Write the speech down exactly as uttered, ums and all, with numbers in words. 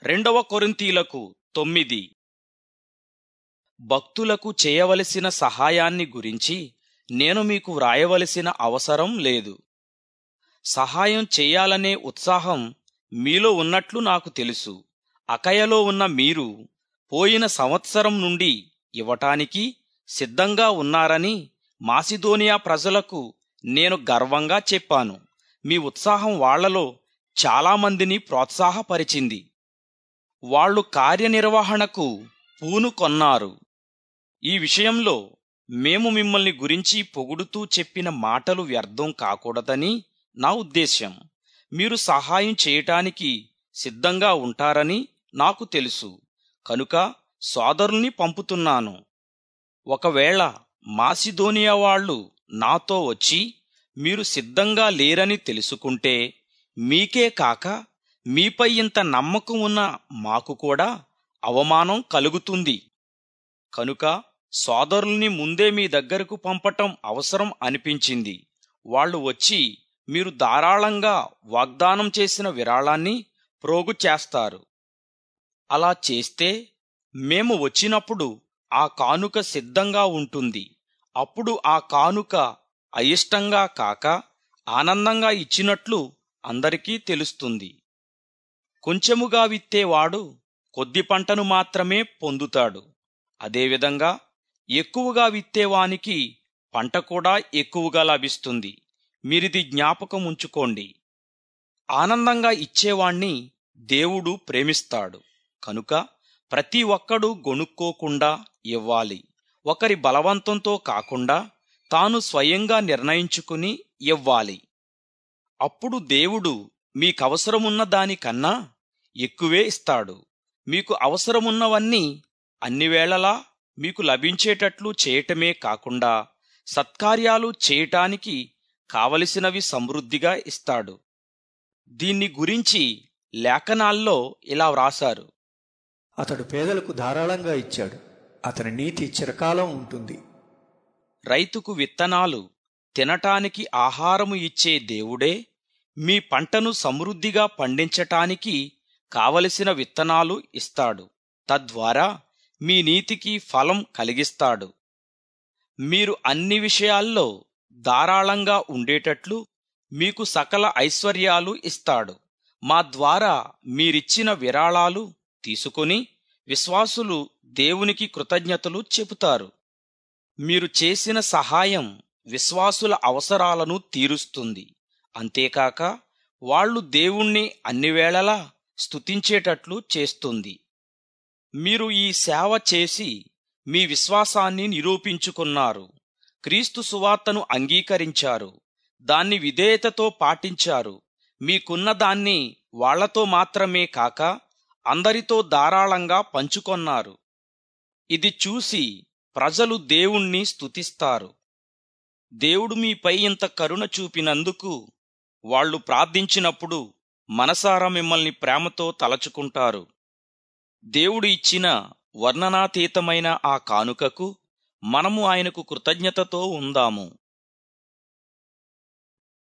రెండవ కొరింథీలకు తొమ్మిది. భక్తులకు చేయవలసిన సహాయాన్ని గురించి నేను మీకు వ్రాయవలసిన అవసరం లేదు. సహాయం చేయాలనే ఉత్సాహం మీలో ఉన్నట్లు నాకు తెలుసు. అకయలో ఉన్న మీరు పోయిన సంవత్సరం నుండి ఇవ్వటానికి సిద్ధంగా ఉన్నారని మాసిదోనియా ప్రజలకు నేను గర్వంగా చెప్పాను. మీ ఉత్సాహం వాళ్లలో చాలామందిని ప్రోత్సాహపరిచింది. వాళ్ళు కార్యనిర్వహణకు పూనుకొన్నారు. ఈ విషయంలో మేము మిమ్మల్ని గురించి పొగుడుతూ చెప్పిన మాటలు వ్యర్థం కాకూడదని నా ఉద్దేశ్యం. మీరు సహాయం చేయటానికి సిద్ధంగా ఉంటారని నాకు తెలుసు. కనుక సోదరుల్ని పంపుతున్నాను. ఒకవేళ మాసిదోనియా వాళ్ళు నాతో వచ్చి మీరు సిద్ధంగా లేరని తెలుసుకుంటే, మీకే కాక మీపై ఇంత నమ్మకం ఉన్న మాకు కూడా అవమానం కలుగుతుంది. కనుక సోదరుల్ని ముందే మీ దగ్గరకు పంపటం అవసరం అనిపించింది. వాళ్ళు వచ్చి మీరు ధారాళంగా వాగ్దానం చేసిన విరాళాన్ని ప్రోగు చేస్తారు. అలా చేస్తే మేము వచ్చినప్పుడు ఆ కానుక సిద్ధంగా ఉంటుంది. అప్పుడు ఆ కానుక అయిష్టంగా కాక ఆనందంగా ఇచ్చినట్లు అందరికీ తెలుస్తుంది. కొంచెముగా విత్తేవాడు కొద్ది పంటను మాత్రమే పొందుతాడు. అదేవిధంగా ఎక్కువగా విత్తేవానికి పంట కూడా ఎక్కువగా లభిస్తుంది. మీరిది జ్ఞాపకం ఉంచుకోండి. ఆనందంగా ఇచ్చేవాణ్ణి దేవుడు ప్రేమిస్తాడు. కనుక ప్రతి ఒక్కడూ గొణుక్కోకుండా ఇవ్వాలి. ఒకరి బలవంతంతో కాకుండా తాను స్వయంగా నిర్ణయించుకుని ఇవ్వాలి. అప్పుడు దేవుడు మీకవసరమున్న దానికన్నా ఎక్కువే ఇస్తాడు. మీకు అవసరమున్నవన్నీ అన్ని వేళలా మీకు లభించేటట్లు చేయటమే కాకుండా సత్కార్యాలు చేయటానికి కావలసినవి సమృద్ధిగా ఇస్తాడు. దీన్ని గురించి లేఖనాల్లో ఇలా వ్రాసారు: అతడు పేదలకు ధారాళంగా ఇచ్చాడు, అతని నీతి చిరకాలం ఉంటుంది. రైతుకు విత్తనాలు, తినటానికి ఆహారము ఇచ్చే దేవుడే మీ పంటను సమృద్ధిగా పండించటానికి కావలసిన విత్తనాలు ఇస్తాడు. తద్వారా మీ నీతికి ఫలం కలిగిస్తాడు. మీరు అన్ని విషయాల్లో ధారాళంగా ఉండేటట్లు మీకు సకల ఐశ్వర్యాలు ఇస్తాడు. మా ద్వారా మీరిచ్చిన విరాళాలు తీసుకుని విశ్వాసులు దేవునికి కృతజ్ఞతలు చెబుతారు. మీరు చేసిన సహాయం విశ్వాసుల అవసరాలను తీరుస్తుంది. అంతేకాక వాళ్ళు దేవుణ్ణి అన్నివేళలా స్తుతించేటట్లు చేస్తుంది. మీరు ఈ సేవ చేసి మీ విశ్వాసాన్ని నిరూపించుకున్నారు. క్రీస్తు సువార్తను అంగీకరించారు. దాన్ని విధేయతతో పాటించారు. మీకున్న దాన్ని వాళ్లతో మాత్రమే కాక అందరితో ధారాళంగా పంచుకొన్నారు. ఇది చూసి ప్రజలు దేవుణ్ణి స్తుతిస్తారు. దేవుడు మీపై ఇంత కరుణ చూపినందుకు వాళ్ళు ప్రార్థించినప్పుడు మనసారా మిమ్మల్ని ప్రేమతో తలచుకుంటారు. దేవుడు ఇచ్చిన వర్ణనాతీతమైన ఆ కానుకకు మనము ఆయనకు కృతజ్ఞతతో ఉందాము.